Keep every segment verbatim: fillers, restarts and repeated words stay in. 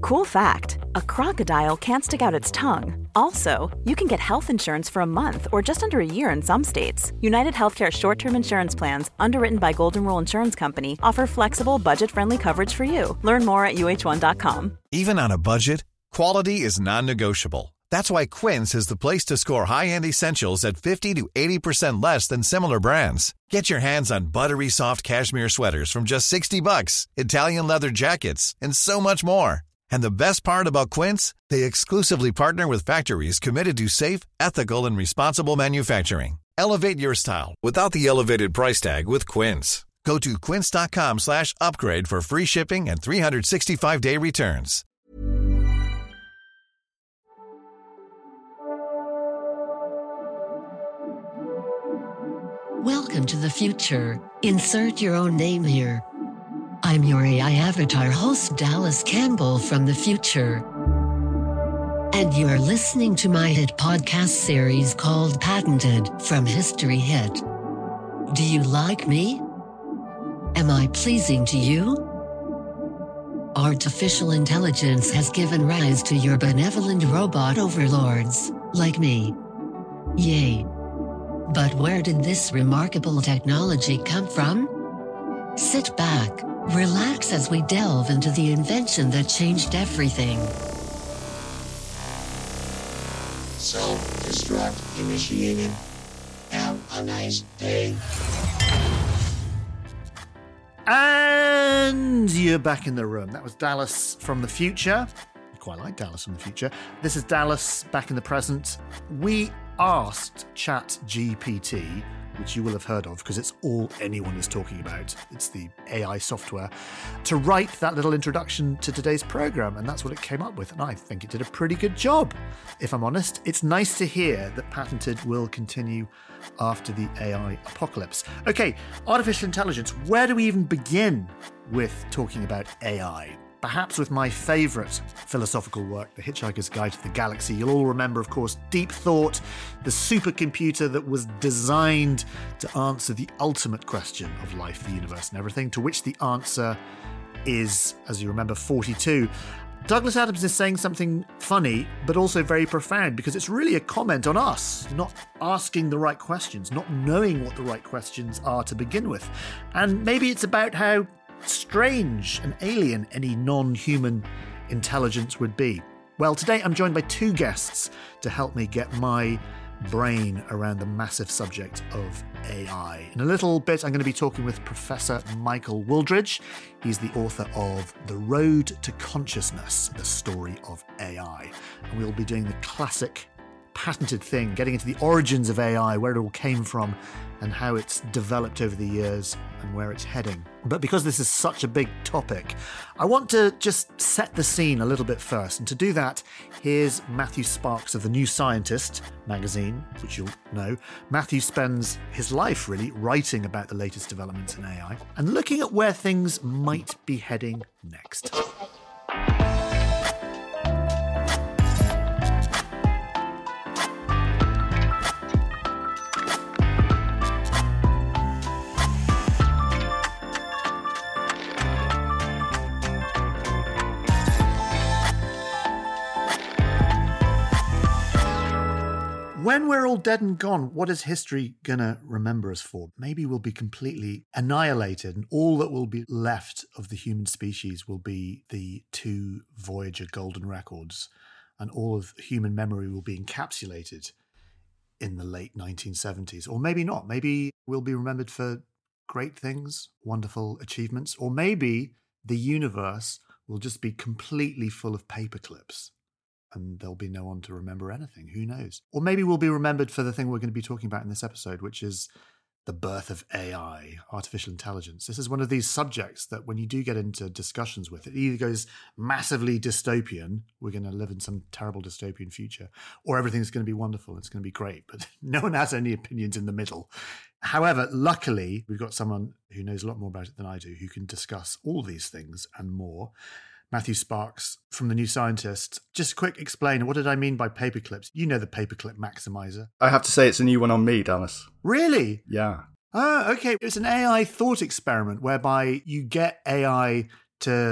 Cool fact, a crocodile can't stick out its tongue. Also, you can get health insurance for a month or just under a year in some states. United Healthcare short-term insurance plans, underwritten by Golden Rule Insurance Company, offer flexible, budget-friendly coverage for you. Learn more at U H one dot com. Even on a budget, quality is non-negotiable. That's why Quince is the place to score high-end essentials at fifty to eighty percent less than similar brands. Get your hands on buttery soft cashmere sweaters from just sixty bucks, Italian leather jackets, and so much more. And the best part about Quince, they exclusively partner with factories committed to safe, ethical, and responsible manufacturing. Elevate your style without the elevated price tag with Quince. Go to quince.com slash upgrade for free shipping and three sixty-five day returns. Welcome to the future. Insert your own name here. I'm your A I avatar host, Dallas Campbell from the future. And you are listening to my hit podcast series called Patented from History Hit. Do you like me? Am I pleasing to you? Artificial intelligence has given rise to your benevolent robot overlords, like me. Yay. But where did this remarkable technology come from? Sit back, relax as we delve into the invention that changed everything. Self-destruct initiated. Have a nice day. And you're back in the room. That was Dallas from the future. I quite like Dallas from the future. This is Dallas back in the present. We asked ChatGPT, which you will have heard of because it's all anyone is talking about. It's the A I software, to write that little introduction to today's programme, and that's what it came up with, and I think it did a pretty good job, if I'm honest. It's nice to hear that Patented will continue after the A I apocalypse. Okay, artificial intelligence. Where do we even begin with talking about A I? Perhaps with my favourite philosophical work, The Hitchhiker's Guide to the Galaxy. You'll all remember, of course, Deep Thought, the supercomputer that was designed to answer the ultimate question of life, the universe, and everything, to which the answer is, as you remember, forty-two. Douglas Adams is saying something funny, but also very profound, because it's really a comment on us not asking the right questions, not knowing what the right questions are to begin with. And maybe it's about how strange and alien any non-human intelligence would be. Well, today I'm joined by two guests to help me get my brain around the massive subject of A I. In a little bit, I'm going to be talking with Professor Michael Wooldridge. He's the author of The Road to Consciousness, the story of A I. And we'll be doing the classic patented thing, getting into the origins of A I, where it all came from, and how it's developed over the years and where it's heading. But because this is such a big topic, I want to just set the scene a little bit first. And to do that, here's Matthew Sparks of The New Scientist magazine, which you'll know. Matthew spends his life really writing about the latest developments in A I and looking at where things might be heading next. When we're all dead and gone, what is history going to remember us for? Maybe we'll be completely annihilated, and all that will be left of the human species will be the two Voyager golden records, and all of human memory will be encapsulated in the late nineteen seventies. Or maybe not. Maybe we'll be remembered for great things, wonderful achievements, or maybe the universe will just be completely full of paperclips, and there'll be no one to remember anything. Who knows? Or maybe we'll be remembered for the thing we're going to be talking about in this episode, which is the birth of A I, artificial intelligence. This is one of these subjects that when you do get into discussions with, it either goes massively dystopian, we're going to live in some terrible dystopian future, or everything's going to be wonderful, it's going to be great, but no one has any opinions in the middle. However, luckily, we've got someone who knows a lot more about it than I do, who can discuss all these things and more. Matthew Sparks from The New Scientist. Just quick explain, what did I mean by paperclips? You know the paperclip maximizer. I have to say it's a new one on me, Dallas. Really? Yeah. Oh, okay. It's an A I thought experiment whereby you get A I to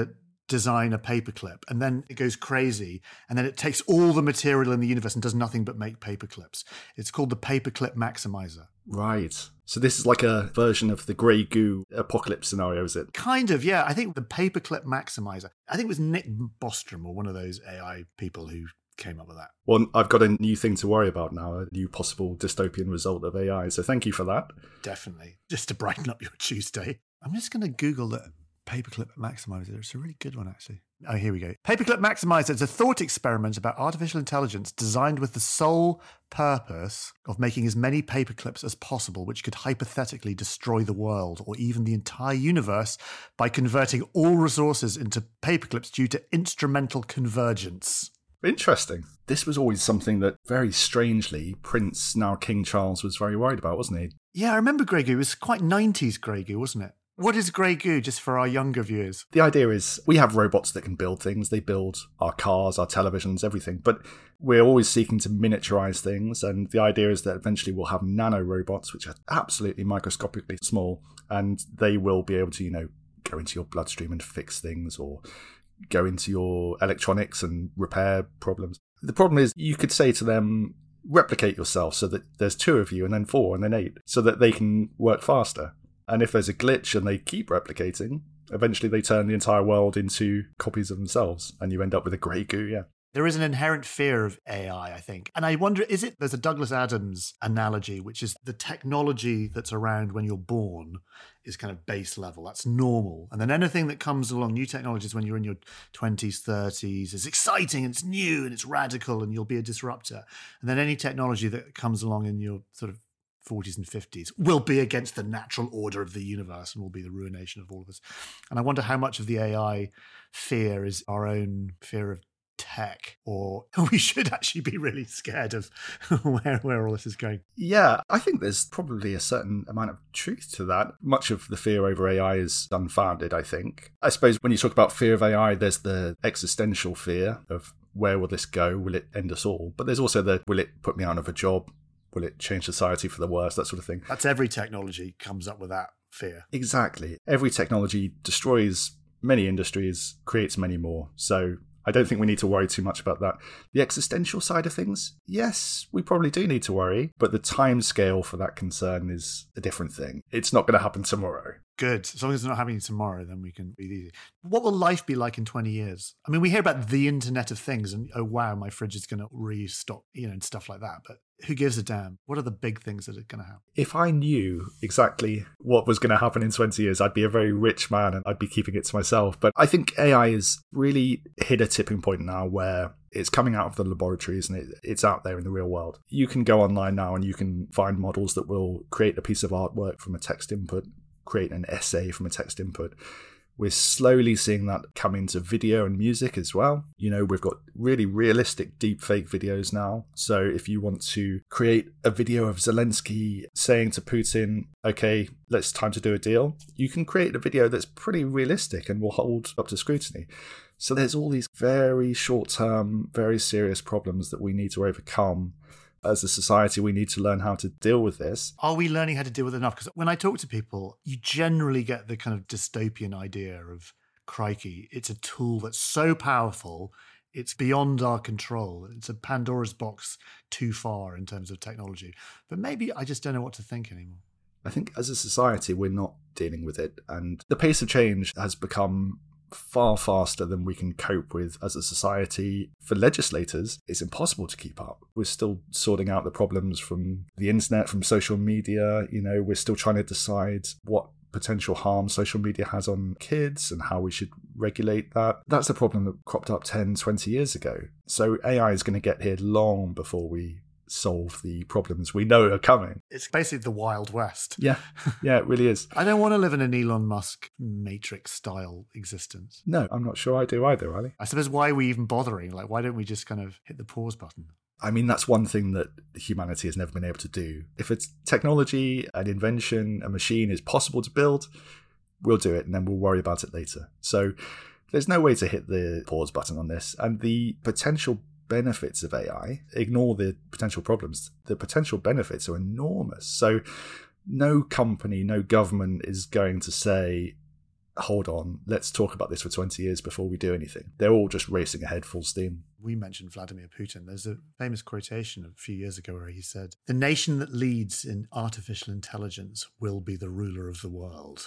design a paperclip, and then it goes crazy, and then it takes all the material in the universe and does nothing but make paperclips. It's called the Paperclip Maximizer. Right. So this is like a version of the grey goo apocalypse scenario, is it? Kind of, yeah. I think the Paperclip Maximizer, I think it was Nick Bostrom or one of those A I people who came up with that. Well, I've got a new thing to worry about now, a new possible dystopian result of A I. So thank you for that. Definitely. Just to brighten up your Tuesday. I'm just going to Google the Paperclip Maximizer. It's a really good one, actually. Oh, here we go. Paperclip Maximizer is a thought experiment about artificial intelligence designed with the sole purpose of making as many paperclips as possible, which could hypothetically destroy the world or even the entire universe by converting all resources into paperclips due to instrumental convergence. Interesting. This was always something that, very strangely, Prince, now King Charles, was very worried about, wasn't he? Yeah, I remember Grey Goo. It was quite nineties Grey Goo, wasn't it? What is Grey Goo, just for our younger viewers? The idea is we have robots that can build things. They build our cars, our televisions, everything. But we're always seeking to miniaturize things. And the idea is that eventually we'll have nano robots, which are absolutely microscopically small. And they will be able to, you know, go into your bloodstream and fix things, or go into your electronics and repair problems. The problem is you could say to them, replicate yourself so that there's two of you and then four and then eight, so that they can work faster. And if there's a glitch and they keep replicating, eventually they turn the entire world into copies of themselves, and you end up with a grey goo, yeah. There is an inherent fear of A I, I think. And I wonder, is it, there's a Douglas Adams analogy, which is the technology that's around when you're born is kind of base level. That's normal. And then anything that comes along, new technologies when you're in your twenties, thirties, is exciting and it's new and it's radical and you'll be a disruptor. And then any technology that comes along in your sort of forties and fifties will be against the natural order of the universe and will be the ruination of all of us. And I wonder how much of the A I fear is our own fear of tech, or we should actually be really scared of where, where all this is going. Yeah, I think there's probably a certain amount of truth to that. Much of the fear over A I is unfounded, I think. I suppose when you talk about fear of A I, there's the existential fear of where will this go? Will it end us all? But there's also the, will it put me out of a job? Will it change society for the worse? That sort of thing. That's every technology comes up with that fear. Exactly. Every technology destroys many industries, creates many more. So I don't think we need to worry too much about that. The existential side of things, yes, we probably do need to worry, but the time scale for that concern is a different thing. It's not going to happen tomorrow. Good. As long as it's not happening tomorrow, then we can breathe easy. What will life be like in twenty years? I mean, we hear about the Internet of Things and, oh, wow, my fridge is going to restock, you know, and stuff like that. But who gives a damn? What are the big things that are going to happen? If I knew exactly what was going to happen in twenty years, I'd be a very rich man and I'd be keeping it to myself. But I think A I has really hit a tipping point now where it's coming out of the laboratories and it, it's out there in the real world. You can go online now and you can find models that will create a piece of artwork from a text input, create an essay from a text input. We're slowly seeing that come into video and music as well. You know, we've got really realistic deepfake videos now. So if you want to create a video of Zelensky saying to Putin, okay, let's time to do a deal, you can create a video that's pretty realistic and will hold up to scrutiny. So there's all these very short-term, very serious problems that we need to overcome. As a society, we need to learn how to deal with this. Are we learning how to deal with it enough? Because when I talk to people, you generally get the kind of dystopian idea of, crikey, it's a tool that's so powerful, it's beyond our control. It's a Pandora's box too far in terms of technology. But maybe I just don't know what to think anymore. I think as a society, we're not dealing with it. And the pace of change has become far faster than we can cope with as a society. For legislators, it's impossible to keep up. We're still sorting out the problems from the internet, from social media. You know, we're still trying to decide what potential harm social media has on kids and how we should regulate that. That's a problem that cropped up ten, twenty years ago. So A I is going to get here long before we solve the problems we know are coming. It's basically the Wild West. Yeah, yeah, it really is. I don't want to live in an Elon Musk Matrix-style existence. No, I'm not sure I do either, Riley. I suppose, why are we even bothering? Like, why don't we just kind of hit the pause button? I mean, that's one thing that humanity has never been able to do. If it's technology, an invention, a machine is possible to build, we'll do it and then we'll worry about it later. So there's no way to hit the pause button on this. And the potential benefits of A I, ignore the potential problems, the potential benefits are enormous. So no company, no government is going to say, hold on, let's talk about this for twenty years before we do anything. They're all just racing ahead full steam. We mentioned Vladimir Putin. There's a famous quotation a few years ago where he said, "The nation that leads in artificial intelligence will be the ruler of the world."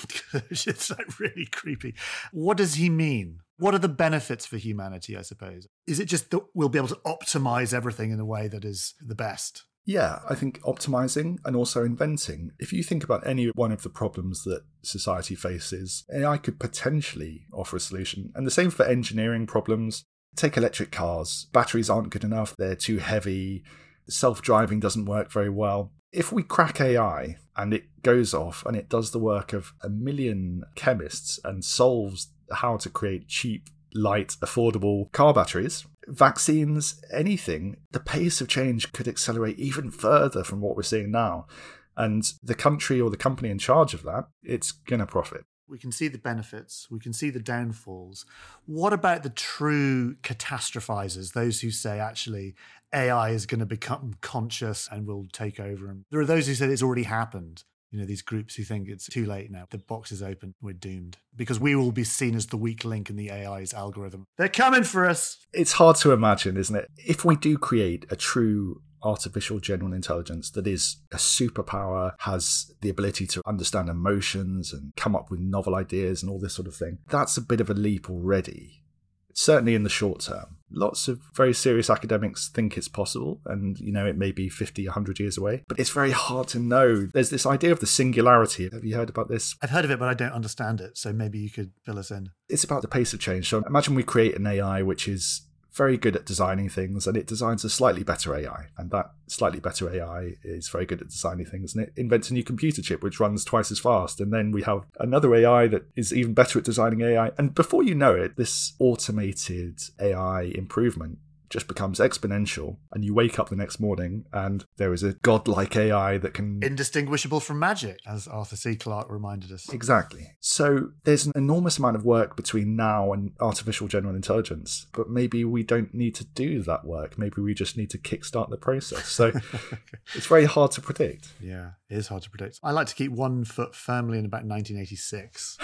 It's like really creepy. What does he mean? What are the benefits for humanity, I suppose? Is it just that we'll be able to optimize everything in a way that is the best? Yeah, I think optimizing and also inventing. If you think about any one of the problems that society faces, A I could potentially offer a solution. And the same for engineering problems. Take electric cars. Batteries aren't good enough. They're too heavy. Self-driving doesn't work very well. If we crack A I and it goes off and it does the work of a million chemists and solves how to create cheap, light, affordable car batteries, vaccines, anything, the pace of change could accelerate even further from what we're seeing now. And the country or the company in charge of that, it's going to profit. We can see the benefits. We can see the downfalls. What about the true catastrophizers, those who say, actually, A I is going to become conscious and will take over? And there are those who say it's already happened. You know, these groups who think it's too late now. The box is open. We're doomed. Because we will be seen as the weak link in the A I's algorithm. They're coming for us. It's hard to imagine, isn't it? If we do create a true artificial general intelligence that is a superpower, has the ability to understand emotions and come up with novel ideas and all this sort of thing, that's a bit of a leap already. Certainly in the short term. Lots of very serious academics think it's possible, and, you know, it may be fifty, one hundred years away, but it's very hard to know. There's this idea of the singularity. Have you heard about this? I've heard of it, but I don't understand it, so maybe you could fill us in. It's about the pace of change. So imagine we create an A I which is very good at designing things, and it designs a slightly better A I, and that slightly better A I is very good at designing things, and it invents a new computer chip which runs twice as fast, and then we have another A I that is even better at designing A I, and before you know it, this automated A I improvement just becomes exponential, and you wake up the next morning and there is a godlike A I that can... indistinguishable from magic, as Arthur C. Clarke reminded us. Exactly. So there's an enormous amount of work between now and artificial general intelligence, but maybe we don't need to do that work. Maybe we just need to kickstart the process. So it's very hard to predict. Yeah, it is hard to predict. I like to keep one foot firmly in about nineteen eighty-six.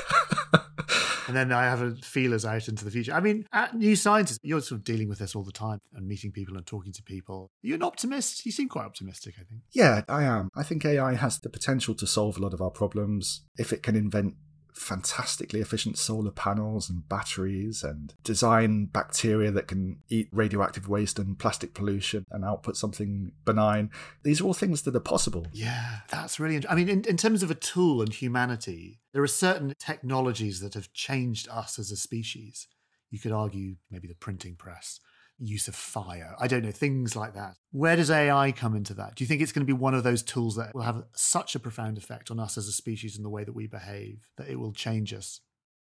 And then I have a feelers out into the future. I mean, at New Scientist, you're sort of dealing with this all the time and meeting people and talking to people. You're an optimist. You seem quite optimistic, I think. Yeah, I am. I think A I has the potential to solve a lot of our problems if it can invent fantastically efficient solar panels and batteries and design bacteria that can eat radioactive waste and plastic pollution and output something benign. These are all things that are possible. Yeah, that's really interesting. I mean, in, in terms of a tool and humanity, there are certain technologies that have changed us as a species. You could argue maybe the printing press, use of fire. I don't know, things like that. Where does A I come into that? Do you think it's going to be one of those tools that will have such a profound effect on us as a species and the way that we behave that it will change us?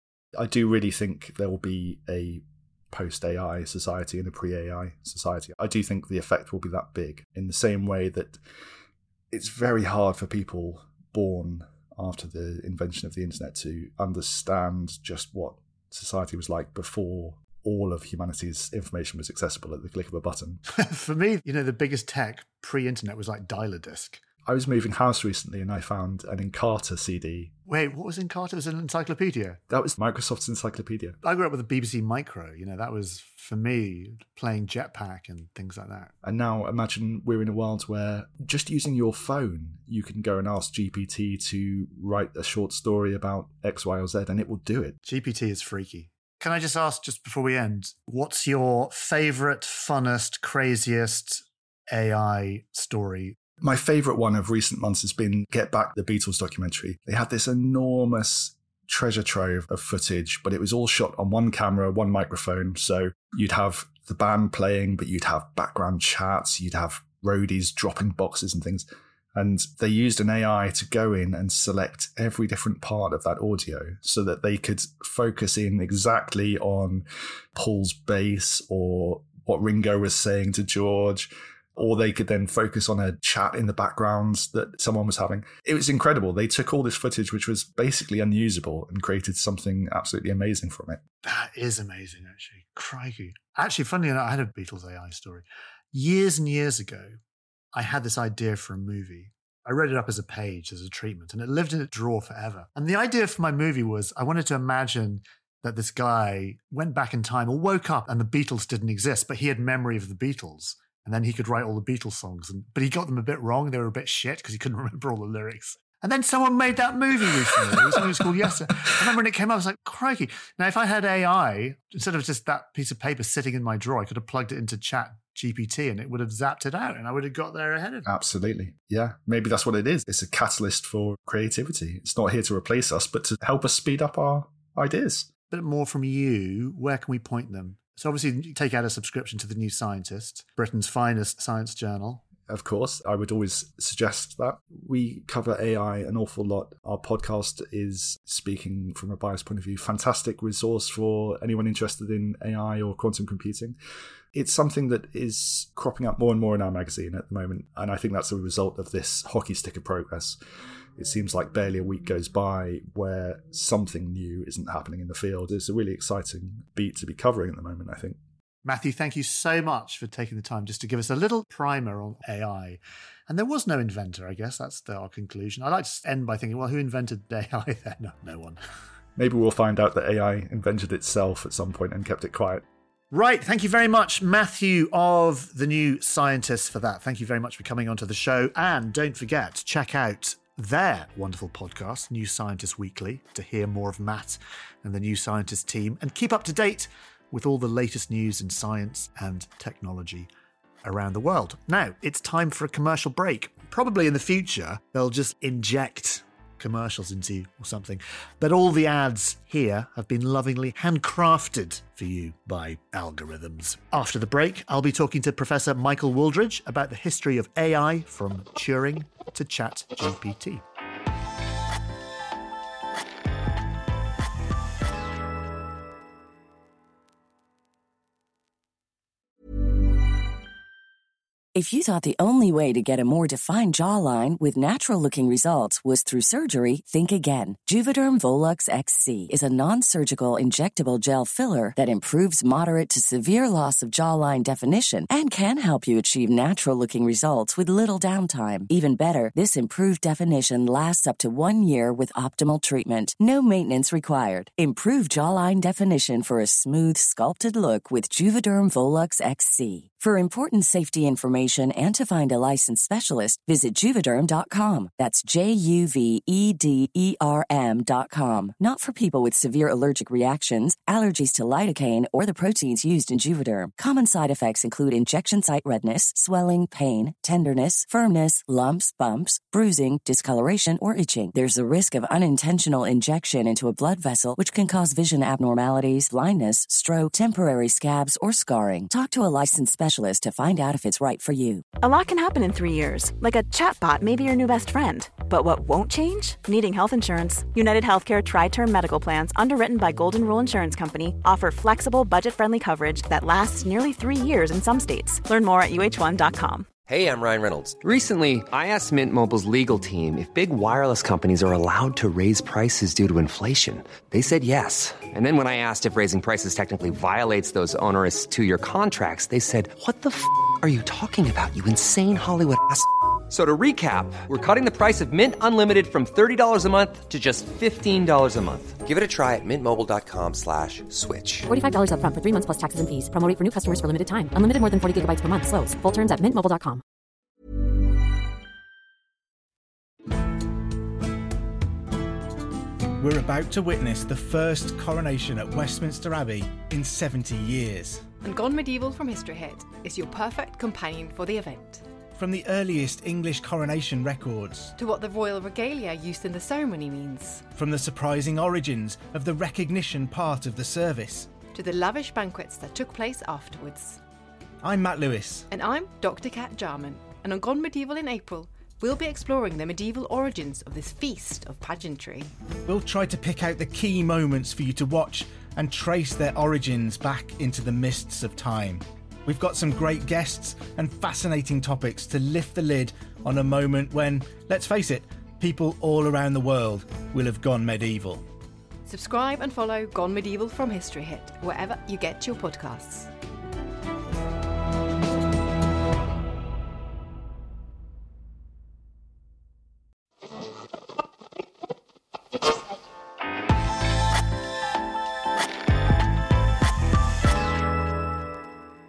I do really think there will be a post-A I society and a pre-A I society. I do think the effect will be that big, in the same way that it's very hard for people born after the invention of the internet to understand just what society was like before all of humanity's information was accessible at the click of a button. For me, you know, the biggest tech pre-internet was like dial-a-disc. I was moving house recently and I found an Encarta C D. Wait, what was Encarta? It was an encyclopedia? That was Microsoft's encyclopedia. I grew up with a B B C Micro. You know, that was, for me, playing Jetpack and things like that. And now imagine we're in a world where just using your phone, you can go and ask G P T to write a short story about X, Y, or Z, and it will do it. G P T is freaky. Can I just ask, just before we end, what's your favourite, funnest, craziest A I story? My favourite one of recent months has been Get Back, the Beatles documentary. They had this enormous treasure trove of footage, but it was all shot on one camera, one microphone. So you'd have the band playing, but you'd have background chats, you'd have roadies dropping boxes and things. And they used an A I to go in and select every different part of that audio so that they could focus in exactly on Paul's bass or what Ringo was saying to George, or they could then focus on a chat in the background that someone was having. It was incredible. They took all this footage, which was basically unusable, and created something absolutely amazing from it. That is amazing, actually. Crikey. Actually, funnily enough, I had a Beatles A I story. Years and years ago, I had this idea for a movie. I wrote it up as a page, as a treatment, and it lived in a drawer forever. And the idea for my movie was I wanted to imagine that this guy went back in time or woke up and the Beatles didn't exist, but he had memory of the Beatles. And then he could write all the Beatles songs. And, but he got them a bit wrong. They were a bit shit because he couldn't remember all the lyrics. And then someone made that movie recently. It was, it was called Yesterday. I remember when it came out, I was like, crikey. Now, if I had A I, instead of just that piece of paper sitting in my drawer, I could have plugged it into Chat G P T and it would have zapped it out and I would have got there ahead of it. Absolutely. Yeah. Maybe that's what it is. It's a catalyst for creativity. It's not here to replace us, but to help us speed up our ideas. A bit more from you. Where can we point them? So obviously you take out a subscription to The New Scientist, Britain's finest science journal. Of course, I would always suggest that. We cover A I an awful lot. Our podcast is, speaking from a biased point of view, fantastic resource for anyone interested in A I or quantum computing. It's something that is cropping up more and more in our magazine at the moment, and I think that's a result of this hockey stick of progress. It seems like barely a week goes by where something new isn't happening in the field. It's a really exciting beat to be covering at the moment, I think. Matthew, thank you so much for taking the time just to give us a little primer on A I. And there was no inventor, I guess. That's the, our conclusion. I like to end by thinking, well, who invented A I then? No, no one. Maybe we'll find out that A I invented itself at some point and kept it quiet. Right. Thank you very much, Matthew of The New Scientist, for that. Thank you very much for coming onto the show. And don't forget to check out their wonderful podcast, New Scientist Weekly, to hear more of Matt and the New Scientist team and keep up to date with all the latest news in science and technology around the world. Now, it's time for a commercial break. Probably in the future, they'll just inject commercials into you or something. But all the ads here have been lovingly handcrafted for you by algorithms. After the break, I'll be talking to Professor Michael Wooldridge about the history of A I from Turing to Chat G P T. If you thought the only way to get a more defined jawline with natural-looking results was through surgery, think again. Juvederm Volux X C is a non-surgical injectable gel filler that improves moderate to severe loss of jawline definition and can help you achieve natural-looking results with little downtime. Even better, this improved definition lasts up to one year with optimal treatment. No maintenance required. Improve jawline definition for a smooth, sculpted look with Juvederm Volux X C. For important safety information and to find a licensed specialist, visit Juvederm dot com. That's J U V E D E R M dot com. Not for people with severe allergic reactions, allergies to lidocaine, or the proteins used in Juvederm. Common side effects include injection site redness, swelling, pain, tenderness, firmness, lumps, bumps, bruising, discoloration, or itching. There's a risk of unintentional injection into a blood vessel, which can cause vision abnormalities, blindness, stroke, temporary scabs, or scarring. Talk to a licensed specialist to find out if it's right for you. A lot can happen in three years, like a chatbot may be your new best friend. But what won't change? Needing health insurance. United Healthcare Tri-Term Medical Plans, underwritten by Golden Rule Insurance Company, offer flexible, budget-friendly coverage that lasts nearly three years in some states. Learn more at U H one dot com. Hey, I'm Ryan Reynolds. Recently, I asked Mint Mobile's legal team if big wireless companies are allowed to raise prices due to inflation. They said yes. And then when I asked if raising prices technically violates those onerous two-year contracts, they said, what the f*** are you talking about, you insane Hollywood ass f- So to recap, we're cutting the price of Mint Unlimited from thirty dollars a month to just fifteen dollars a month. Give it a try at mintmobile.com slash switch. forty-five dollars up front for three months plus taxes and fees. Promo rate for new customers for limited time. Unlimited more than forty gigabytes per month. Slows full terms at mint mobile dot com. We're about to witness the first coronation at Westminster Abbey in seventy years. And Gone Medieval from History Hit is your perfect companion for the event. From the earliest English coronation records to what the royal regalia used in the ceremony means, from the surprising origins of the recognition part of the service to the lavish banquets that took place afterwards. I'm Matt Lewis. And I'm Doctor Kat Jarman. And on Gone Medieval in April, we'll be exploring the medieval origins of this feast of pageantry. We'll try to pick out the key moments for you to watch and trace their origins back into the mists of time. We've got some great guests and fascinating topics to lift the lid on a moment when, let's face it, people all around the world will have gone medieval. Subscribe and follow Gone Medieval from History Hit wherever you get your podcasts.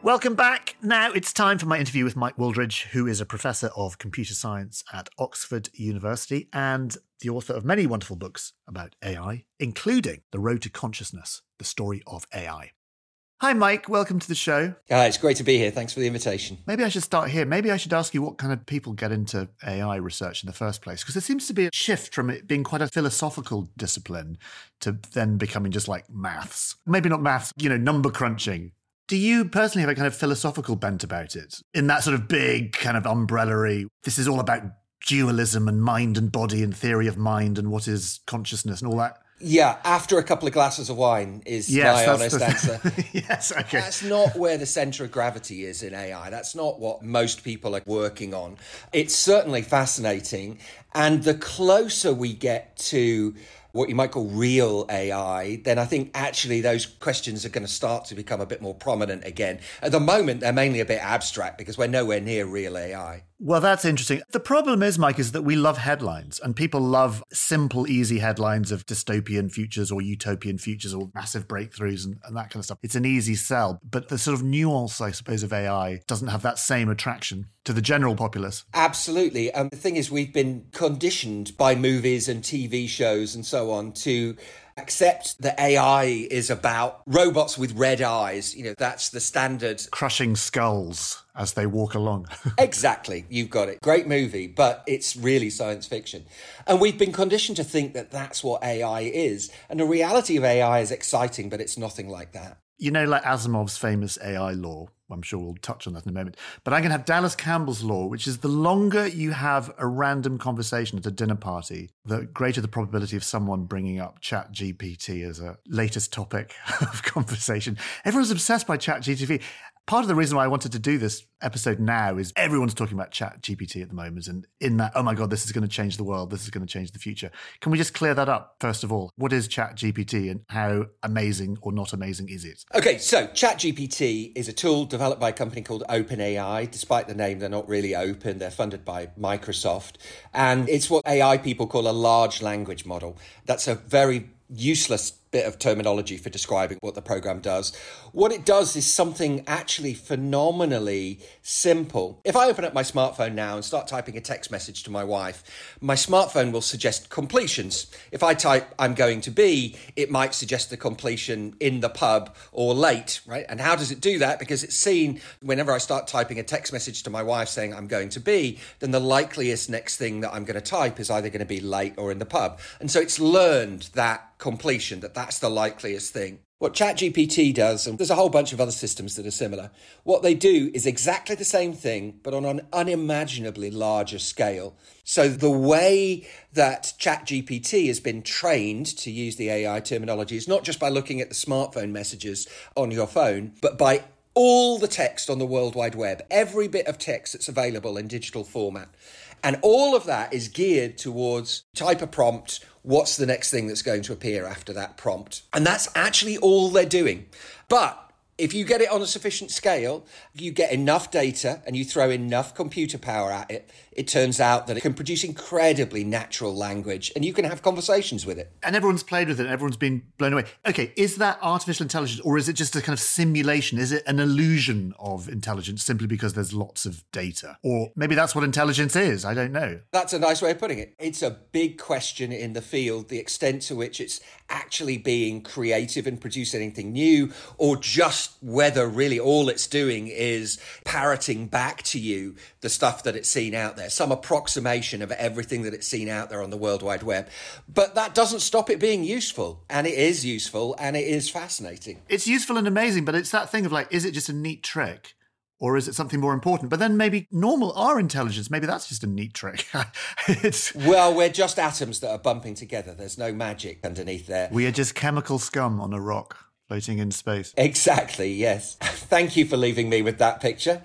Welcome back. Now it's time for my interview with Mike Wooldridge, who is a professor of computer science at Oxford University and the author of many wonderful books about A I, including The Road to Consciousness, the story of A I. Hi, Mike. Welcome to the show. Uh, it's great to be here. Thanks for the invitation. Maybe I should start here. Maybe I should ask you what kind of people get into A I research in the first place, because there seems to be a shift from it being quite a philosophical discipline to then becoming just like maths. Maybe not maths, you know, number crunching. Do you personally have a kind of philosophical bent about it? In that sort of big kind of umbrella-y, this is all about dualism and mind and body and theory of mind and what is consciousness and all that? Yeah, after a couple of glasses of wine is yes, my honest the... answer. Yes, okay. That's not where the centre of gravity is in A I. That's not what most people are working on. It's certainly fascinating. And the closer we get to what you might call real A I, then I think actually those questions are going to start to become a bit more prominent again. At the moment, they're mainly a bit abstract because we're nowhere near real A I. Well, that's interesting. The problem is, Mike, is that we love headlines and people love simple, easy headlines of dystopian futures or utopian futures or massive breakthroughs and, and that kind of stuff. It's an easy sell. But the sort of nuance, I suppose, of A I doesn't have that same attraction to the general populace. Absolutely. Um, the thing is, we've been conditioned by movies and T V shows and so on to accept that A I is about robots with red eyes. You know, that's the standard. Crushing skulls as they walk along. Exactly. You've got it. Great movie, but it's really science fiction. And we've been conditioned to think that that's what A I is. And the reality of A I is exciting, but it's nothing like that. You know, like Asimov's famous A I law. I'm sure we'll touch on that in a moment. But I'm going to have Dallas Campbell's law, which is the longer you have a random conversation at a dinner party, the greater the probability of someone bringing up ChatGPT as a latest topic of conversation. Everyone's obsessed by ChatGPT. Part of the reason why I wanted to do this episode now is everyone's talking about ChatGPT at the moment. And in that, oh my God, this is going to change the world. This is going to change the future. Can we just clear that up, first of all? What is ChatGPT and how amazing or not amazing is it? Okay, so ChatGPT is a tool developed by a company called OpenAI. Despite the name, they're not really open. They're funded by Microsoft. And it's what A I people call a large language model. That's a very useless bit of terminology for describing what the program does. What it does is something actually phenomenally simple. If I open up my smartphone now and start typing a text message to my wife, my smartphone will suggest completions. If I type I'm going to be, it might suggest the completion in the pub or late, right? And how does it do that? Because it's seen whenever I start typing a text message to my wife saying I'm going to be, then the likeliest next thing that I'm going to type is either going to be late or in the pub. And so it's learned that completion, that that's the likeliest thing. What ChatGPT does, and there's a whole bunch of other systems that are similar, what they do is exactly the same thing, but on an unimaginably larger scale. So the way that ChatGPT has been trained, to use the A I terminology, is not just by looking at the smartphone messages on your phone, but by all the text on the World Wide Web, every bit of text that's available in digital format. And all of that is geared towards type a prompt, what's the next thing that's going to appear after that prompt? And that's actually all they're doing. But if you get it on a sufficient scale, you get enough data and you throw enough computer power at it, it turns out that it can produce incredibly natural language and you can have conversations with it. And everyone's played with it and everyone's been blown away. Okay, is that artificial intelligence or is it just a kind of simulation? Is it an illusion of intelligence simply because there's lots of data? Or maybe that's what intelligence is, I don't know. That's a nice way of putting it. It's a big question in the field, the extent to which it's actually being creative and producing anything new, or just whether really all it's doing is parroting back to you the stuff that it's seen out there, some approximation of everything that it's seen out there on the World Wide Web. But that doesn't stop it being useful, and it is useful, and it is fascinating. It's useful and amazing, but it's that thing of like, is it just a neat trick? Or is it something more important? But then maybe normal, our intelligence, maybe that's just a neat trick. it's... Well, we're just atoms that are bumping together. There's no magic underneath there. We are just chemical scum on a rock floating in space. Exactly, yes. Thank you for leaving me with that picture.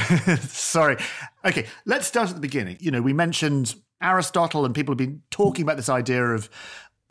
Sorry. Okay, let's start at the beginning. You know, we mentioned Aristotle and people have been talking about this idea of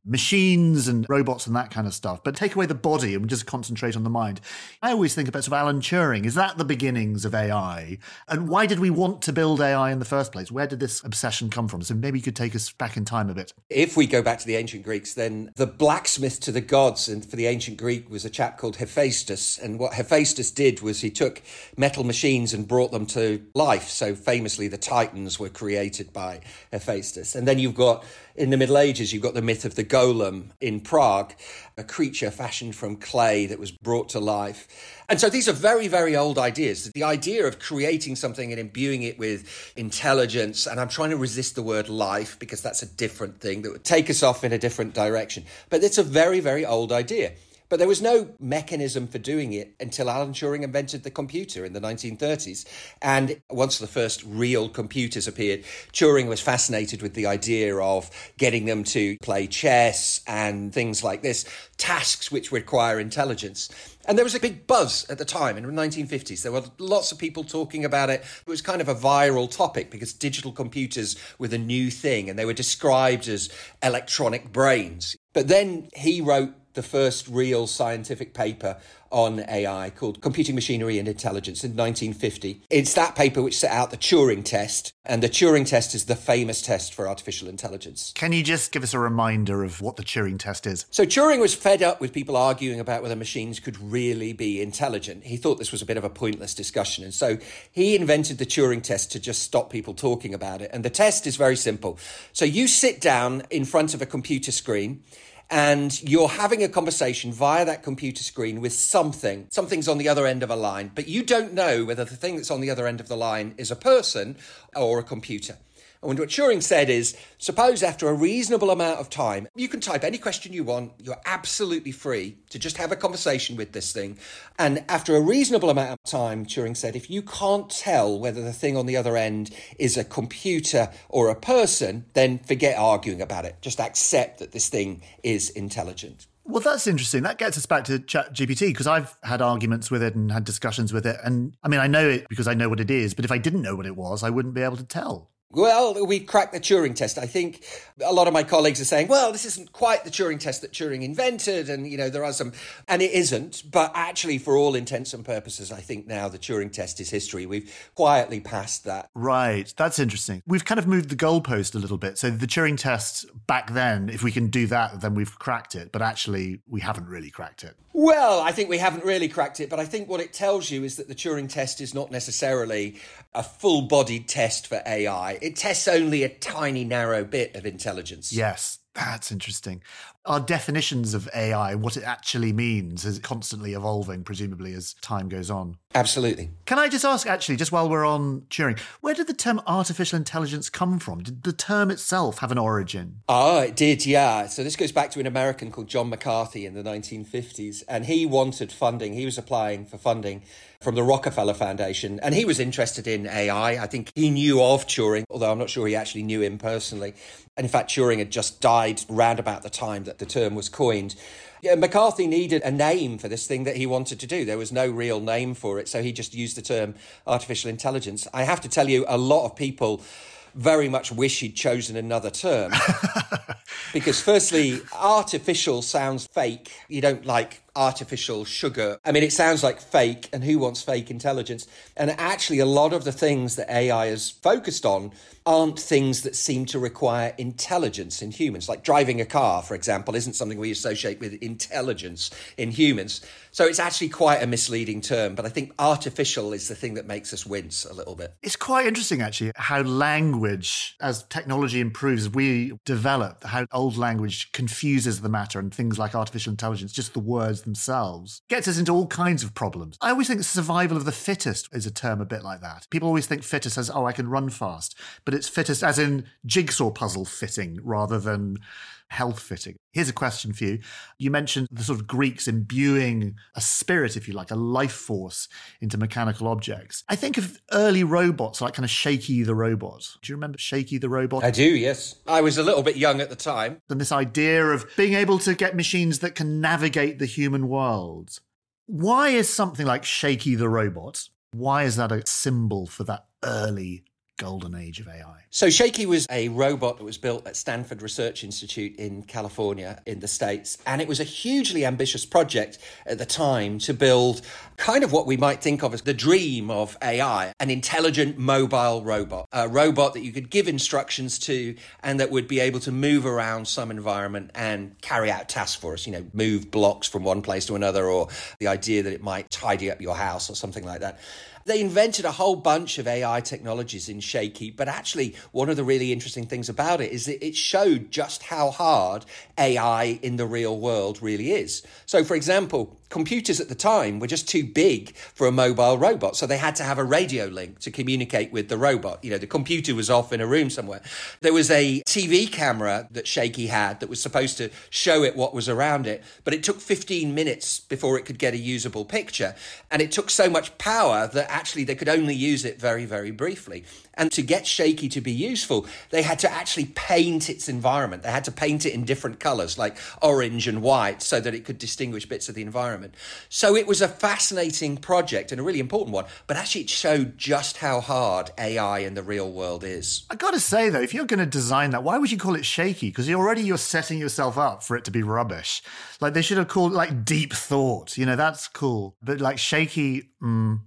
machines and robots and that kind of stuff, but take away the body and just concentrate on the mind. I always think about sort of Alan Turing. Is that the beginnings of A I? And why did we want to build A I in the first place? Where did this obsession come from? So maybe you could take us back in time a bit. If we go back to the ancient Greeks, then the blacksmith to the gods, and for the ancient Greek was a chap called Hephaestus. And what Hephaestus did was he took metal machines and brought them to life. So famously, the Titans were created by Hephaestus. And then you've got, in the Middle Ages, you've got the myth of the golem in Prague, a creature fashioned from clay that was brought to life. And so these are very, very old ideas. The idea of creating something and imbuing it with intelligence, and I'm trying to resist the word life because that's a different thing that would take us off in a different direction. But it's a very, very old idea. But there was no mechanism for doing it until Alan Turing invented the computer in the nineteen thirties. And once the first real computers appeared, Turing was fascinated with the idea of getting them to play chess and things like this, tasks which require intelligence. And there was a big buzz at the time in the nineteen fifties. There were lots of people talking about it. It was kind of a viral topic because digital computers were the new thing and they were described as electronic brains. But then he wrote the first real scientific paper on A I called Computing Machinery and Intelligence in nineteen fifty. It's that paper which set out the Turing test, and the Turing test is the famous test for artificial intelligence. Can you just give us a reminder of what the Turing test is? So Turing was fed up with people arguing about whether machines could really be intelligent. He thought this was a bit of a pointless discussion, and so he invented the Turing test to just stop people talking about it. And the test is very simple. So you sit down in front of a computer screen, and you're having a conversation via that computer screen with something. Something's on the other end of a line, but you don't know whether the thing that's on the other end of the line is a person or a computer. And what Turing said is, suppose after a reasonable amount of time, you can type any question you want, you're absolutely free to just have a conversation with this thing. And after a reasonable amount of time, Turing said, if you can't tell whether the thing on the other end is a computer or a person, then forget arguing about it. Just accept that this thing is intelligent. Well, that's interesting. That gets us back to ChatGPT, because I've had arguments with it and had discussions with it. And I mean, I know it because I know what it is, but if I didn't know what it was, I wouldn't be able to tell. Well, we cracked the Turing test. I think a lot of my colleagues are saying, well, this isn't quite the Turing test that Turing invented. And, you know, there are some, and it isn't. But actually, for all intents and purposes, I think now the Turing test is history. We've quietly passed that. Right. That's interesting. We've kind of moved the goalpost a little bit. So the Turing test back then, if we can do that, then we've cracked it. But actually, we haven't really cracked it. Well, I think we haven't really cracked it, but I think what it tells you is that the Turing test is not necessarily a full-bodied test for A I. It tests only a tiny, narrow bit of intelligence. Yes, that's interesting. Our definitions of A I, what it actually means, is constantly evolving, presumably, as time goes on. Absolutely. Can I just ask, actually, just while we're on Turing, where did the term artificial intelligence come from? Did the term itself have an origin? Oh, it did, yeah. So this goes back to an American called John McCarthy in the nineteen fifties, and he wanted funding. He was applying for funding from the Rockefeller Foundation, and he was interested in A I. I think he knew of Turing, although I'm not sure he actually knew him personally. And in fact, Turing had just died round about the time that the term was coined. Yeah, McCarthy needed a name for this thing that he wanted to do. There was no real name for it, so he just used the term artificial intelligence. I have to tell you, a lot of people very much wish he'd chosen another term. Because firstly, artificial sounds fake. You don't like artificial sugar. I mean, it sounds like fake, and who wants fake intelligence? And actually, a lot of the things that A I is focused on aren't things that seem to require intelligence in humans. Like driving a car, for example, isn't something we associate with intelligence in humans. So it's actually quite a misleading term, but I think artificial is the thing that makes us wince a little bit. It's quite interesting, actually, how language, as technology improves, we develop, how old language confuses the matter, and things like artificial intelligence, just the words themselves, gets us into all kinds of problems. I always think survival of the fittest is a term a bit like that. People always think fittest as, oh, I can run fast, but it's fittest as in jigsaw puzzle fitting rather than health fitting. Here's a question for you. You mentioned the sort of Greeks imbuing a spirit, if you like, a life force into mechanical objects. I think of early robots like kind of Shaky the Robot. Do you remember Shaky the Robot? I do, yes. I was a little bit young at the time. And this idea of being able to get machines that can navigate the human world. Why is something like Shaky the Robot, why is that a symbol for that early golden age of A I? So Shaky was a robot that was built at Stanford Research Institute in California in the States. And it was a hugely ambitious project at the time to build kind of what we might think of as the dream of A I, an intelligent mobile robot, a robot that you could give instructions to and that would be able to move around some environment and carry out tasks for us, you know, move blocks from one place to another, or the idea that it might tidy up your house or something like that. They invented a whole bunch of A I technologies in Shaky, but actually one of the really interesting things about it is that it showed just how hard A I in the real world really is. So, for example, computers at the time were just too big for a mobile robot, so they had to have a radio link to communicate with the robot. You know, the computer was off in a room somewhere. There was a T V camera that Shaky had that was supposed to show it what was around it, but it took fifteen minutes before it could get a usable picture. And it took so much power that actually they could only use it very, very briefly. And to get Shaky to be useful, they had to actually paint its environment. They had to paint it in different colours, like orange and white, so that it could distinguish bits of the environment. So it was a fascinating project and a really important one, but actually it showed just how hard A I in the real world is. I got to say, though, if you're going to design that, why would you call it Shaky? Because already you're setting yourself up for it to be rubbish. Like, they should have called it, like, Deep Thought. You know, that's cool. But, like, Shaky... Mm.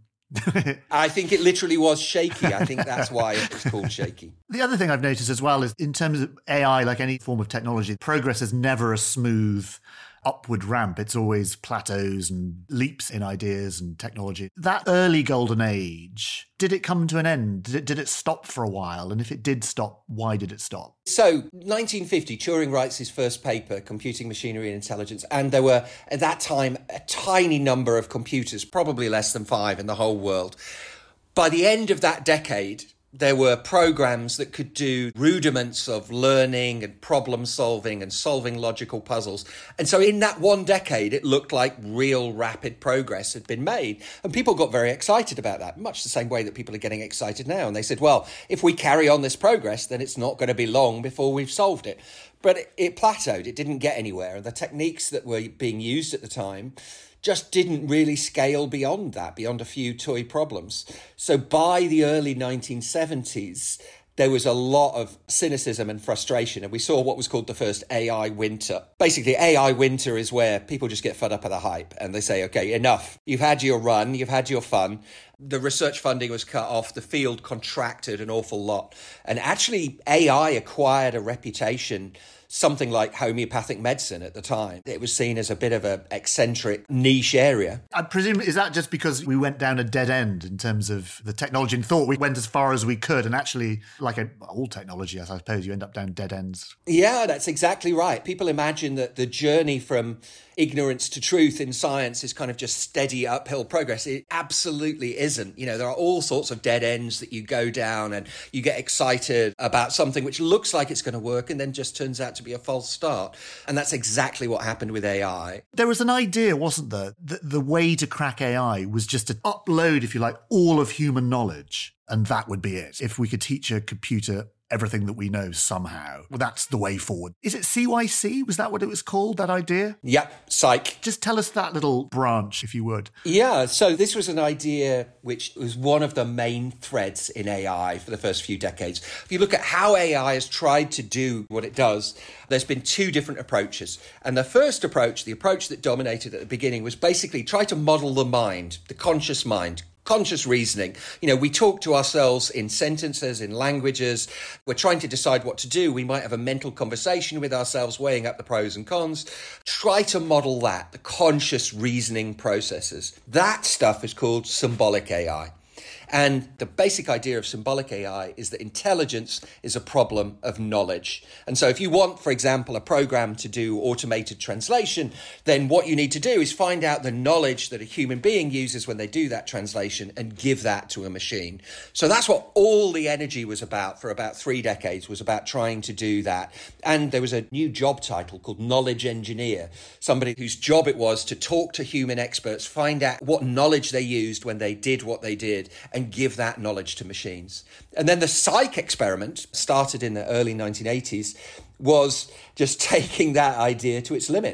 I think it literally was Shaky. I think that's why it was called Shaky. The other thing I've noticed as well is in terms of A I, like any form of technology, progress is never a smooth upward ramp. It's always plateaus and leaps in ideas and technology. That early golden age, did it come to an end? Did it, did it stop for a while? And if it did stop, why did it stop? So, nineteen fifty, Turing writes his first paper, Computing Machinery and Intelligence, and there were, at that time, a tiny number of computers, probably less than five in the whole world. By the end of that decade, there were programs that could do rudiments of learning and problem solving and solving logical puzzles. And so in that one decade, it looked like real rapid progress had been made. And people got very excited about that, much the same way that people are getting excited now. And they said, well, if we carry on this progress, then it's not going to be long before we've solved it. But it, it plateaued. It didn't get anywhere. And the techniques that were being used at the time just didn't really scale beyond that, beyond a few toy problems. So by the early nineteen seventies, there was a lot of cynicism and frustration, and we saw what was called the first A I winter. Basically, A I winter is where people just get fed up of the hype and they say, okay, enough. You've had your run, you've had your fun. The research funding was cut off, the field contracted an awful lot. And actually, A I acquired a reputation something like homeopathic medicine at the time. It was seen as a bit of an eccentric niche area. I presume, is that just because we went down a dead end in terms of the technology and thought we went as far as we could, and actually, like a, all technology, I suppose, you end up down dead ends? Yeah, that's exactly right. People imagine that the journey from ignorance to truth in science is kind of just steady uphill progress. It absolutely isn't. You know, there are all sorts of dead ends that you go down and you get excited about something which looks like it's going to work and then just turns out to be a false start. And that's exactly what happened with A I. There was an idea, wasn't there, that the way to crack A I was just to upload, if you like, all of human knowledge, and that would be it. If we could teach a computer everything that we know somehow, well, that's the way forward. Is it C Y C? Was that what it was called, that idea? Yep, psych. Just tell us that little branch, if you would. Yeah, so this was an idea which was one of the main threads in A I for the first few decades. If you look at how A I has tried to do what it does, there's been two different approaches. And the first approach, the approach that dominated at the beginning, was basically try to model the mind, the conscious mind, conscious reasoning. You know, we talk to ourselves in sentences, in languages. We're trying to decide what to do. We might have a mental conversation with ourselves, weighing up the pros and cons. Try to model that, the conscious reasoning processes. That stuff is called symbolic A I. And the basic idea of symbolic A I is that intelligence is a problem of knowledge. And so if you want, for example, a program to do automated translation, then what you need to do is find out the knowledge that a human being uses when they do that translation and give that to a machine. So that's what all the energy was about for about three decades, was about trying to do that. And there was a new job title called knowledge engineer, somebody whose job it was to talk to human experts, find out what knowledge they used when they did what they did, and and give that knowledge to machines. And then the psych experiment, started in the early nineteen eighties, was just taking that idea to its limit.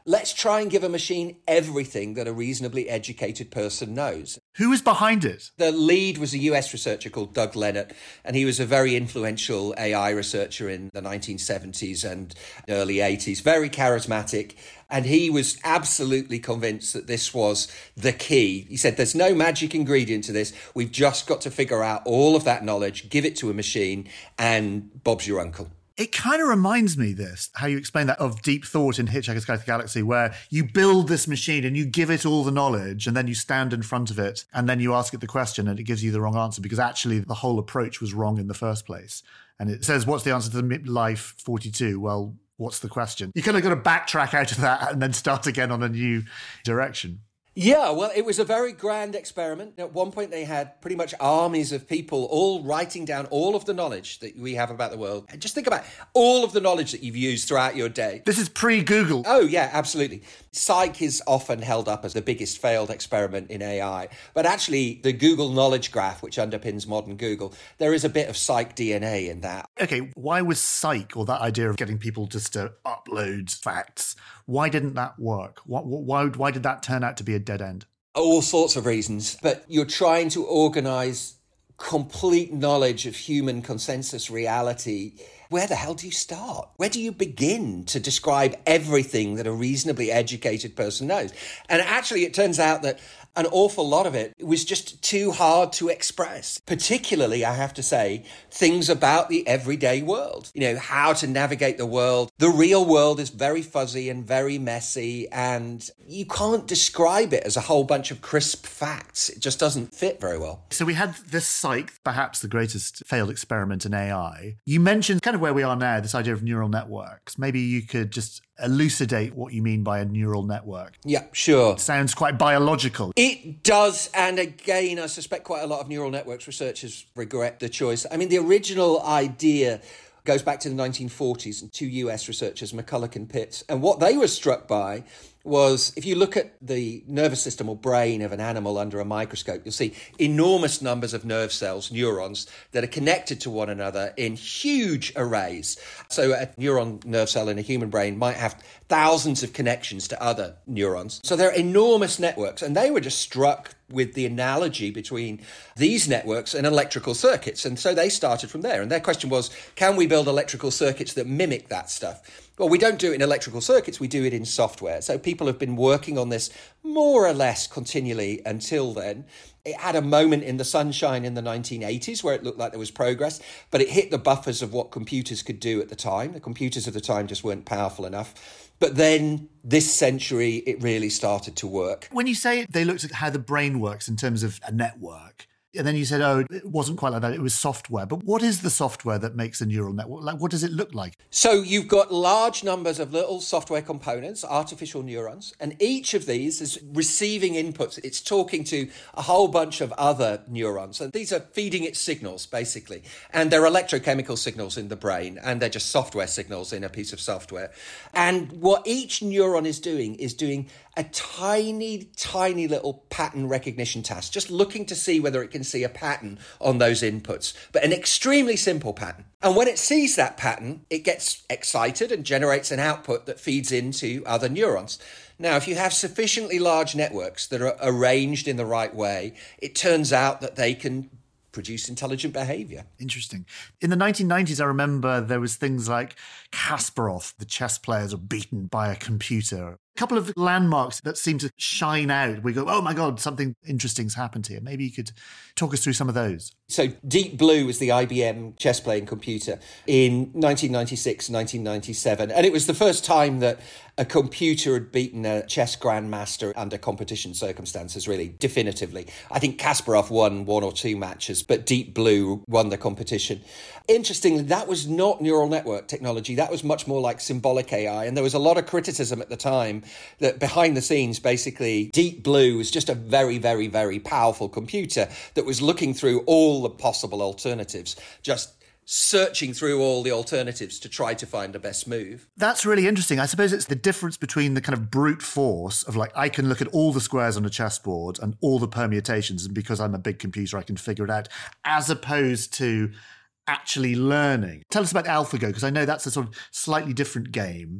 let's try and give a machine everything that a reasonably educated person knows. Who was behind it? The lead was a U S researcher called Doug Lenert, and he was a very influential A I researcher in the nineteen seventies and early eighties, very charismatic. And he was absolutely convinced that this was the key. He said, there's no magic ingredient to this. We've just got to figure out all of that knowledge, give it to a machine, and Bob's your uncle. It kind of reminds me, this, how you explain that, of Deep Thought in Hitchhiker's Guide to the Galaxy, where you build this machine and you give it all the knowledge and then you stand in front of it and then you ask it the question and it gives you the wrong answer because actually the whole approach was wrong in the first place. And it says, what's the answer to the Life forty-two? Well, what's the question? You kind of got to backtrack out of that and then start again on a new direction. Yeah, well, it was a very grand experiment. At one point, they had pretty much armies of people all writing down all of the knowledge that we have about the world. And just think about all of the knowledge that you've used throughout your day. This is pre-Google. Oh, yeah, absolutely. Psych is often held up as the biggest failed experiment in A I. But actually, the Google Knowledge Graph, which underpins modern Google, there is a bit of Psych D N A in that. Okay, why was Psych, or that idea of getting people just to upload facts, why didn't that work? Why, why, why did that turn out to be a dead end? All sorts of reasons. But you're trying to organise complete knowledge of human consensus reality. Where the hell do you start? Where do you begin to describe everything that a reasonably educated person knows? And actually, it turns out that an awful lot of it was just too hard to express. Particularly, I have to say, things about the everyday world. You know, how to navigate the world. The real world is very fuzzy and very messy, and you can't describe it as a whole bunch of crisp facts. It just doesn't fit very well. So we had this Psych, perhaps the greatest failed experiment in A I. You mentioned kind of where we are now, this idea of neural networks. Maybe you could just elucidate what you mean by a neural network. Yeah, sure. It sounds quite biological. It does, and again, I suspect quite a lot of neural networks researchers regret the choice. I mean, the original idea goes back to the nineteen forties and two U S researchers, McCulloch and Pitts, and what they were struck by was if you look at the nervous system or brain of an animal under a microscope, you'll see enormous numbers of nerve cells, neurons, that are connected to one another in huge arrays. So a neuron nerve cell in a human brain might have thousands of connections to other neurons. So they're enormous networks, and they were just struck with the analogy between these networks and electrical circuits. And so they started from there. And their question was, can we build electrical circuits that mimic that stuff? Well, we don't do it in electrical circuits, we do it in software. So people have been working on this more or less continually until then. It had a moment in the sunshine in the nineteen eighties where it looked like there was progress, but it hit the buffers of what computers could do at the time. The computers of the time just weren't powerful enough. But then this century, it really started to work. When you say they looked at how the brain works in terms of a network, and then you said, oh, it wasn't quite like that, it was software. But what is the software that makes a neural network? Like, what does it look like? So you've got large numbers of little software components, artificial neurons, and each of these is receiving inputs. It's talking to a whole bunch of other neurons, and these are feeding it signals, basically. And they're electrochemical signals in the brain, and they're just software signals in a piece of software. And what each neuron is doing is doing a tiny, tiny little pattern recognition task, just looking to see whether it can see a pattern on those inputs, but an extremely simple pattern. And when it sees that pattern, it gets excited and generates an output that feeds into other neurons. Now, if you have sufficiently large networks that are arranged in the right way, it turns out that they can produce intelligent behavior. Interesting. In the nineteen nineties, I remember there was things like Kasparov, the chess players are beaten by a computer. A couple of landmarks that seem to shine out. We go, oh my God, something interesting's happened here. Maybe you could talk us through some of those. So Deep Blue was the I B M chess playing computer in nineteen ninety-six, nineteen ninety-seven. And it was the first time that a computer had beaten a chess grandmaster under competition circumstances, really, definitively. I think Kasparov won one or two matches, but Deep Blue won the competition. Interestingly, that was not neural network technology. That was much more like symbolic A I. And there was a lot of criticism at the time that behind the scenes, basically, Deep Blue was just a very, very, very powerful computer that was looking through all the possible alternatives, just searching through all the alternatives to try to find the best move. That's really interesting. I suppose it's the difference between the kind of brute force of like, I can look at all the squares on a chessboard and all the permutations, and because I'm a big computer, I can figure it out, as opposed to actually learning. Tell us about AlphaGo, because I know that's a sort of slightly different game.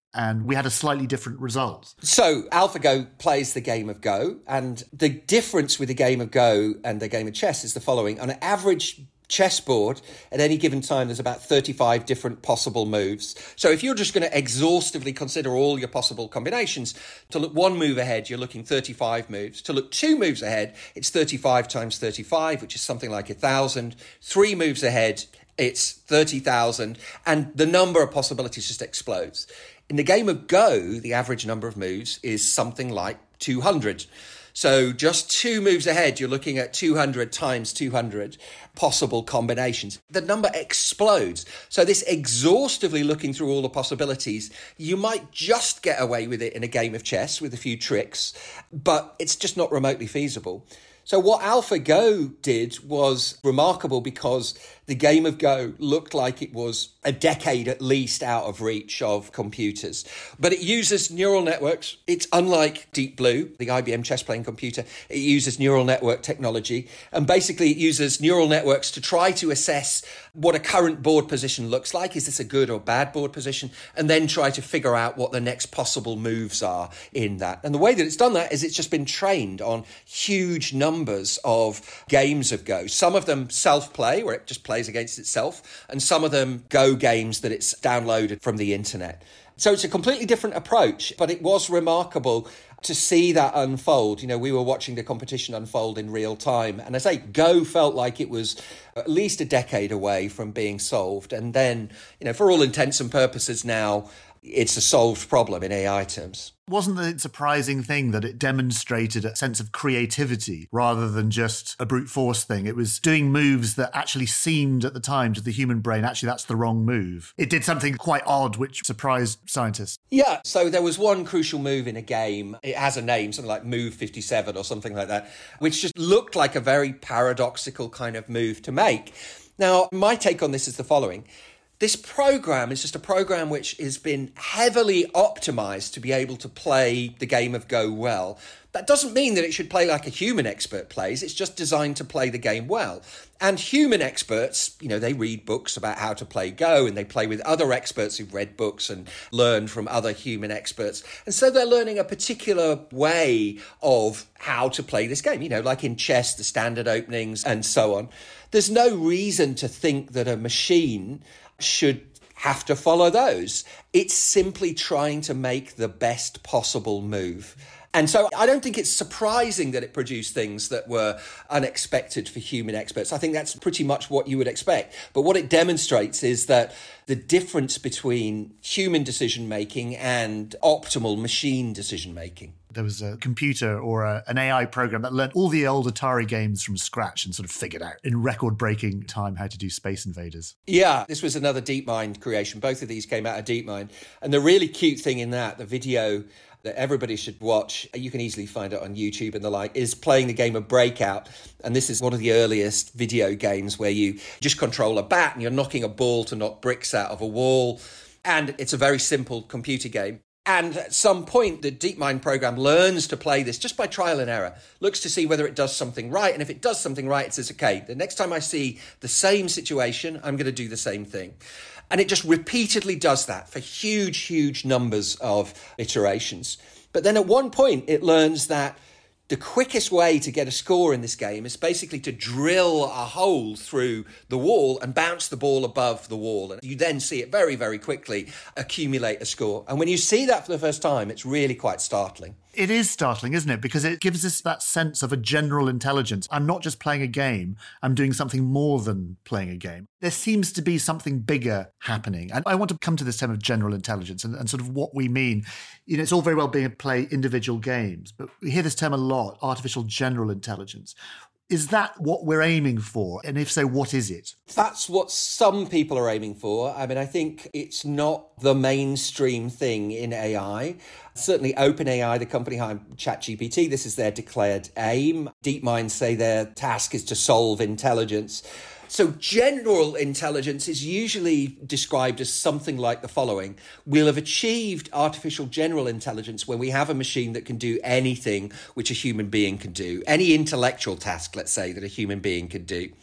and we had a slightly different result. So AlphaGo plays the game of Go, and the difference with the game of Go and the game of chess is the following. On an average chessboard, at any given time, there's about thirty-five different possible moves. So if you're just going to exhaustively consider all your possible combinations, to look one move ahead, you're looking thirty-five moves. To look two moves ahead, it's thirty-five times thirty-five, which is something like a thousand. Three moves ahead, it's thirty thousand, and the number of possibilities just explodes. In the game of Go, the average number of moves is something like two hundred. So just two moves ahead, you're looking at two hundred times two hundred possible combinations. The number explodes. So this exhaustively looking through all the possibilities, you might just get away with it in a game of chess with a few tricks, but it's just not remotely feasible. So what AlphaGo did was remarkable because the game of Go looked like it was a decade at least out of reach of computers. But it uses neural networks. It's unlike Deep Blue, the I B M chess playing computer. It uses neural network technology. And basically it uses neural networks to try to assess what a current board position looks like. Is this a good or bad board position? And then try to figure out what the next possible moves are in that. And the way that it's done that is it's just been trained on huge numbers of games of Go. Some of them self-play, where it just plays against itself, and some of them Go games that it's downloaded from the internet. So it's a completely different approach, but it was remarkable to see that unfold. You know, we were watching the competition unfold in real time. And I say Go felt like it was at least a decade away from being solved. And then, you know, for all intents and purposes now, it's a solved problem in A I terms. Wasn't the surprising thing that it demonstrated a sense of creativity rather than just a brute force thing? It was doing moves that actually seemed at the time to the human brain, actually that's the wrong move. It did something quite odd, which surprised scientists. Yeah, so there was one crucial move in a game. It has a name, something like Move fifty-seven or something like that, which just looked like a very paradoxical kind of move to make. Now, my take on this is the following. This program is just a program which has been heavily optimized to be able to play the game of Go well. That doesn't mean that it should play like a human expert plays. It's just designed to play the game well. And human experts, you know, they read books about how to play Go and they play with other experts who've read books and learned from other human experts. And so they're learning a particular way of how to play this game, you know, like in chess, the standard openings and so on. There's no reason to think that a machine should have to follow those. It's simply trying to make the best possible move. And so I don't think it's surprising that it produced things that were unexpected for human experts. I think that's pretty much what you would expect. But what it demonstrates is that the difference between human decision-making and optimal machine decision-making. There was a computer or a, an A I program that learned all the old Atari games from scratch and sort of figured out in record-breaking time how to do Space Invaders. Yeah, this was another DeepMind creation. Both of these came out of DeepMind. And the really cute thing in that, the video that everybody should watch, you can easily find it on YouTube and the like, is playing the game of Breakout. And this is one of the earliest video games where you just control a bat and you're knocking a ball to knock bricks out of a wall. And it's a very simple computer game. And at some point, the DeepMind program learns to play this just by trial and error, looks to see whether it does something right. And if it does something right, it says, okay, the next time I see the same situation, I'm going to do the same thing. And it just repeatedly does that for huge, huge numbers of iterations. But then at one point, it learns that the quickest way to get a score in this game is basically to drill a hole through the wall and bounce the ball above the wall. And you then see it very, very quickly accumulate a score. And when you see that for the first time, it's really quite startling. It is startling, isn't it? Because it gives us that sense of a general intelligence. I'm not just playing a game, I'm doing something more than playing a game. There seems to be something bigger happening. And I want to come to this term of general intelligence and, and sort of what we mean. You know, it's all very well being able to play individual games, but we hear this term a lot, artificial general intelligence. Is that what we're aiming for? And if so, what is it? That's what some people are aiming for. I mean, I think it's not the mainstream thing in A I. Certainly OpenAI, the company behind ChatGPT, this is their declared aim. DeepMind say their task is to solve intelligence. So general intelligence is usually described as something like the following. We'll have achieved artificial general intelligence when we have a machine that can do anything which a human being can do, any intellectual task, let's say, that a human being can do.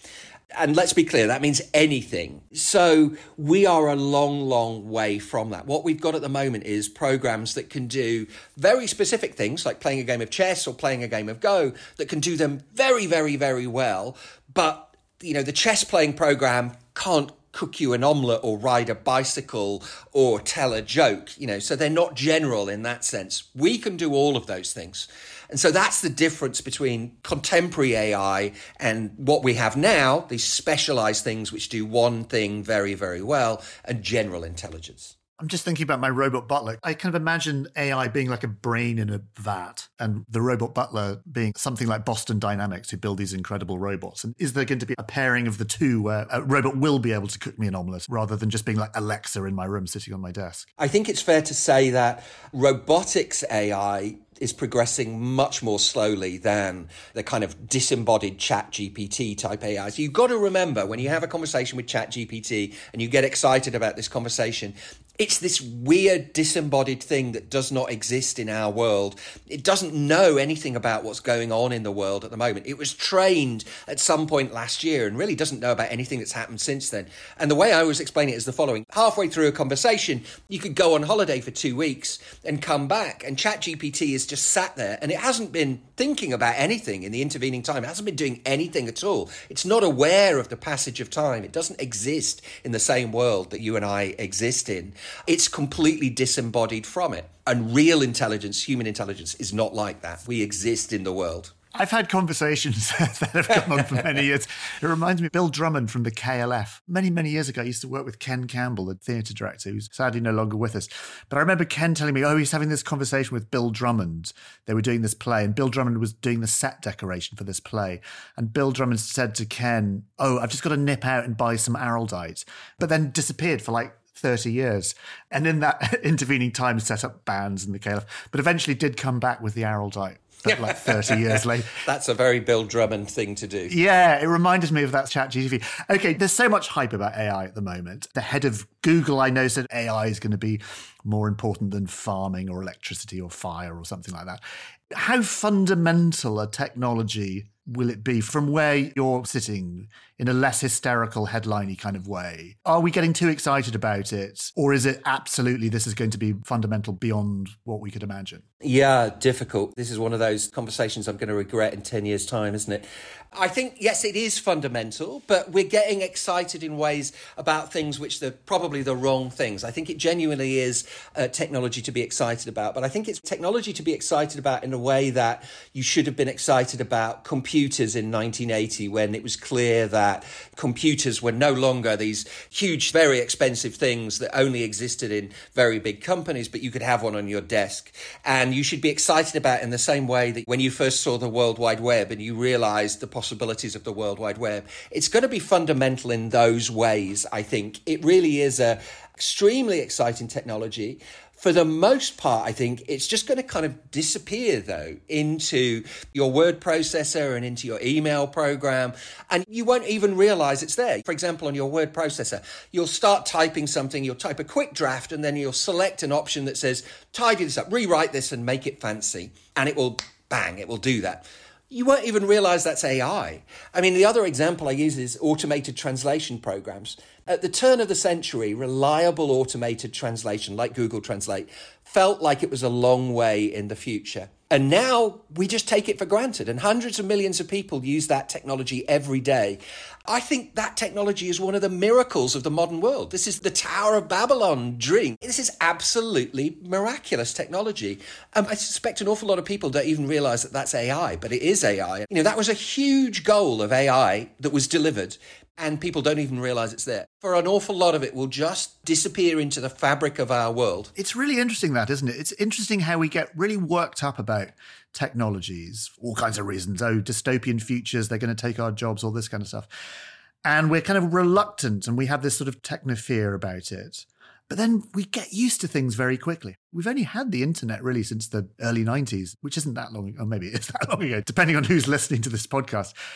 And let's be clear, that means anything. So we are a long, long way from that. What we've got at the moment is programs that can do very specific things, like playing a game of chess or playing a game of Go, that can do them very, very, very well. But, you know, the chess playing program can't cook you an omelette or ride a bicycle or tell a joke, you know, so they're not general in that sense. We can do all of those things. And so that's the difference between contemporary A I and what we have now, these specialized things which do one thing very, very well, and general intelligence. I'm just thinking about my robot butler. I kind of imagine A I being like a brain in a vat and the robot butler being something like Boston Dynamics, who build these incredible robots. And is there going to be a pairing of the two where a robot will be able to cook me an omelette rather than just being like Alexa in my room sitting on my desk? I think it's fair to say that robotics A I is progressing much more slowly than the kind of disembodied Chat G P T type A Is. You've got to remember, when you have a conversation with Chat G P T and you get excited about this conversation, it's this weird disembodied thing that does not exist in our world. It doesn't know anything about what's going on in the world at the moment. It was trained at some point last year and really doesn't know about anything that's happened since then. And the way I always explain it is the following. Halfway through a conversation, you could go on holiday for two weeks and come back, and Chat G P T is just sat there and it hasn't been thinking about anything in the intervening time. It hasn't been doing anything at all. It's not aware of the passage of time. It doesn't exist in the same world that you and I exist in. It's completely disembodied from it. And real intelligence, human intelligence, is not like that. We exist in the world. I've had conversations that have gone on for many years. It reminds me of Bill Drummond from the K L F. Many, many years ago, I used to work with Ken Campbell, the theatre director, who's sadly no longer with us. But I remember Ken telling me, oh, he's having this conversation with Bill Drummond. They were doing this play, and Bill Drummond was doing the set decoration for this play. And Bill Drummond said to Ken, oh, I've just got to nip out and buy some Araldite, but then disappeared for like thirty years. And in that intervening time, set up bands in the K L F, but eventually did come back with the Araldite. Like thirty years later. That's a very Bill Drummond thing to do. Yeah, it reminded me of that Chat G P T. Okay, there's so much hype about A I at the moment. The head of Google, I know, said A I is going to be more important than farming or electricity or fire or something like that. How fundamental a technology will it be from where you're sitting in a less hysterical, headliney kind of way? Are we getting too excited about it? Or is it absolutely this is going to be fundamental beyond what we could imagine? Yeah, difficult. This is one of those conversations I'm going to regret in ten years' time, isn't it? I think, yes, it is fundamental, but we're getting excited in ways about things which are probably the wrong things. I think it genuinely is uh, technology to be excited about, but I think it's technology to be excited about in a way that you should have been excited about computers in nineteen eighty, when it was clear that computers were no longer these huge, very expensive things that only existed in very big companies, but you could have one on your desk. And you should be excited about in the same way that when you first saw the World Wide Web and you realized the possibilities of the World Wide Web. It's going to be fundamental in those ways, I think. It really is a extremely exciting technology. For the most part, I think it's just going to kind of disappear, though, into your word processor and into your email program, and you won't even realize it's there. For example, on your word processor, you'll start typing something, you'll type a quick draft, and then you'll select an option that says, tidy this up, rewrite this and make it fancy, and it will, bang, it will do that. You won't even realize that's A I. I mean, the other example I use is automated translation programs. At the turn of the century, reliable automated translation, like Google Translate, felt like it was a long way in the future. And now we just take it for granted, and hundreds of millions of people use that technology every day. I think that technology is one of the miracles of the modern world. This is the Tower of Babylon dream. This is absolutely miraculous technology. Um, I suspect an awful lot of people don't even realize that that's A I, but it is A I. You know, that was a huge goal of A I that was delivered, and people don't even realize it's there. For an awful lot of it will just disappear into the fabric of our world. It's really interesting that, isn't it? It's interesting how we get really worked up about technologies, all kinds of reasons. Oh, dystopian futures, they're going to take our jobs, all this kind of stuff. And we're kind of reluctant and we have this sort of techno fear about it. But then we get used to things very quickly. We've only had the internet really since the early nineties, which isn't that long, or maybe it's that long ago, depending on who's listening to this podcast.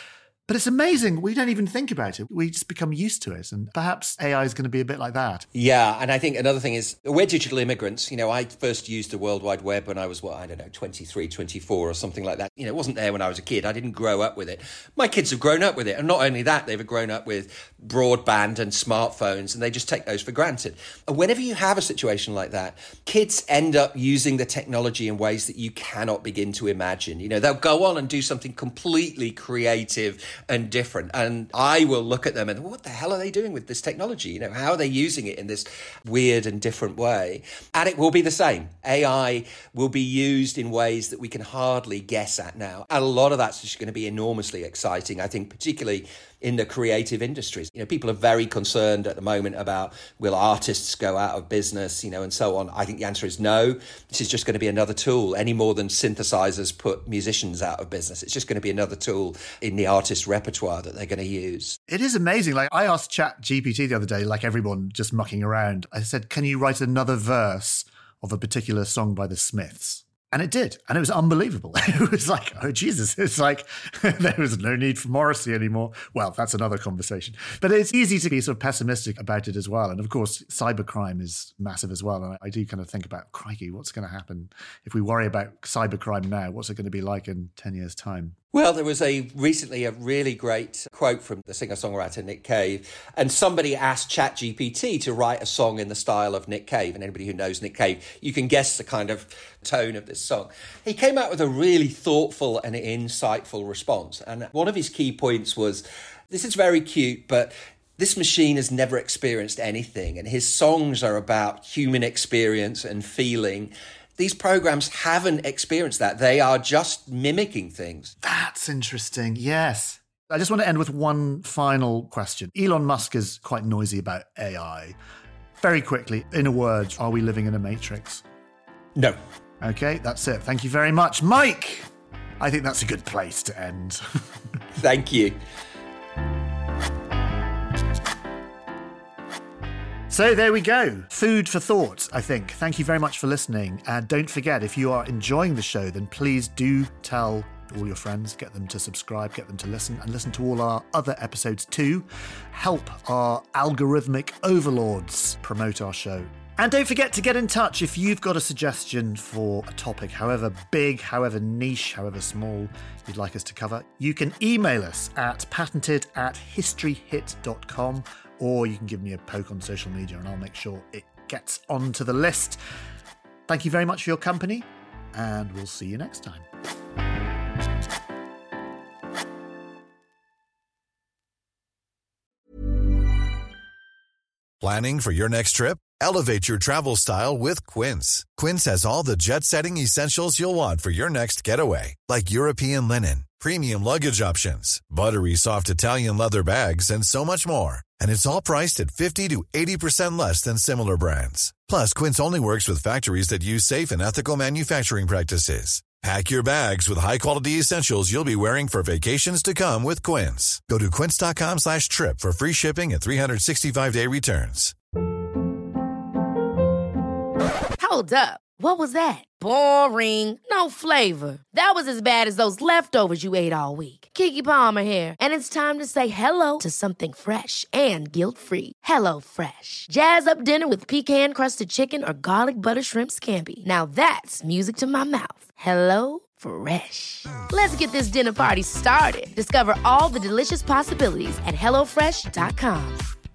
But it's amazing. We don't even think about it. We just become used to it. And perhaps A I is going to be a bit like that. Yeah. And I think another thing is we're digital immigrants. You know, I first used the World Wide Web when I was, what, I don't know, twenty-three, twenty-four or something like that. You know, it wasn't there when I was a kid. I didn't grow up with it. My kids have grown up with it. And not only that, they've grown up with broadband and smartphones, and they just take those for granted. And whenever you have a situation like that, kids end up using the technology in ways that you cannot begin to imagine. You know, they'll go on and do something completely creative and different. And I will look at them and, what the hell are they doing with this technology? You know, how are they using it in this weird and different way? And it will be the same. A I will be used in ways that we can hardly guess at now. And a lot of that's just going to be enormously exciting, I think, particularly in the creative industries. You know, people are very concerned at the moment about, will artists go out of business, you know, and so on. I think the answer is no. This is just going to be another tool, any more than synthesizers put musicians out of business. It's just going to be another tool in the artist repertoire that they're going to use. It is amazing. Like, I asked Chat G P T the other day, like everyone just mucking around. I said, can you write another verse of a particular song by the Smiths? And it did. And it was unbelievable. It was like, oh, Jesus. It's like there was no need for Morrissey anymore. Well, that's another conversation. But it's easy to be sort of pessimistic about it as well. And of course, cybercrime is massive as well. And I do kind of think about, crikey, what's going to happen if we worry about cybercrime now? What's it going to be like in ten years' time? Well, there was a recently a really great quote from the singer-songwriter Nick Cave, and somebody asked Chat G P T to write a song in the style of Nick Cave. And anybody who knows Nick Cave, you can guess the kind of tone of this song. He came out with a really thoughtful and insightful response. And one of his key points was, this is very cute, but this machine has never experienced anything. And his songs are about human experience and feeling. These programs haven't experienced that. They are just mimicking things. That's interesting. Yes. I just want to end with one final question. Elon Musk is quite noisy about A I. Very quickly, in a word, are we living in a matrix? No. Okay, that's it. Thank you very much. Mike, I think that's a good place to end. Thank you. So there we go. Food for thought, I think. Thank you very much for listening. And don't forget, if you are enjoying the show, then please do tell all your friends, get them to subscribe, get them to listen, and listen to all our other episodes too. Help our algorithmic overlords promote our show. And don't forget to get in touch if you've got a suggestion for a topic, however big, however niche, however small you'd like us to cover. You can email us at patented at historyhit dot com, or you can give me a poke on social media and I'll make sure it gets onto the list. Thank you very much for your company, and we'll see you next time. Planning for your next trip? Elevate your travel style with Quince. Quince has all the jet-setting essentials you'll want for your next getaway, like European linen, premium luggage options, buttery soft Italian leather bags, and so much more. And it's all priced at fifty to eighty percent less than similar brands. Plus, Quince only works with factories that use safe and ethical manufacturing practices. Pack your bags with high-quality essentials you'll be wearing for vacations to come with Quince. Go to quince.com slash trip for free shipping and three sixty-five day returns. Hold up. What was that? Boring. No flavor. That was as bad as those leftovers you ate all week. Keke Palmer here, and it's time to say hello to something fresh and guilt-free. Hello Fresh. Jazz up dinner with pecan-crusted chicken or garlic butter shrimp scampi. Now that's music to my mouth. Hello Fresh. Let's get this dinner party started. Discover all the delicious possibilities at hello fresh dot com.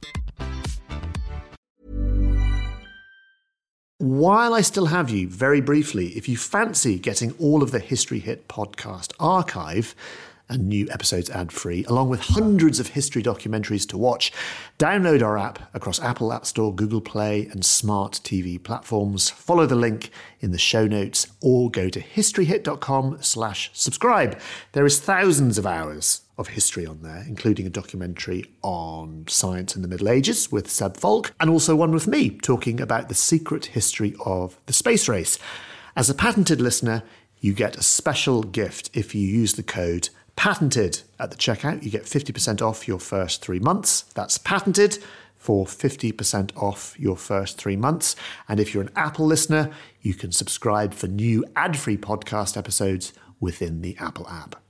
While I still have you, very briefly, if you fancy getting all of the History Hit podcast archive and new episodes ad-free, along with hundreds of history documentaries to watch, download our app across Apple App Store, Google Play, and smart T V platforms. Follow the link in the show notes or go to historyhit.com slash subscribe. There is thousands of hours of history on there, including a documentary on science in the Middle Ages with Seb Falk, and also one with me talking about the secret history of the space race. As a patented listener, you get a special gift if you use the code PATENTED at the checkout. You get fifty percent off your first three months. That's PATENTED for fifty percent off your first three months. And if you're an Apple listener, you can subscribe for new ad-free podcast episodes within the Apple app.